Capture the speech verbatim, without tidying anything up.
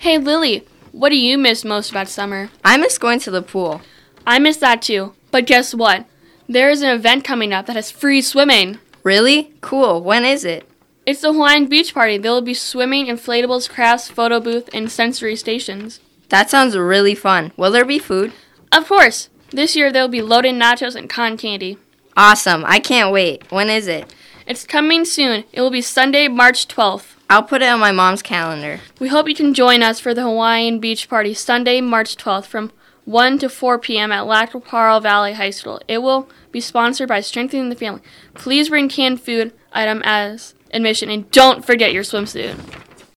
Hey, Lily, what do you miss most about summer? I miss going to the pool. I miss that too, but guess what? There is an event coming up that has free swimming. Really? Cool. When is it? It's the Hawaiian Beach Party. There will be swimming, inflatables, crafts, photo booth, and sensory stations. That sounds really fun. Will there be food? Of course. This year there will be loaded nachos and cotton candy. Awesome. I can't wait. When is it? It's coming soon. It will be Sunday, March twelfth. I'll put it on my mom's calendar. We hope you can join us for the Hawaiian Beach Party Sunday, March twelfth from one to four p.m. at Lac Parle Valley High School. It will be sponsored by Strengthening the Family. Please bring canned food item as admission and don't forget your swimsuit.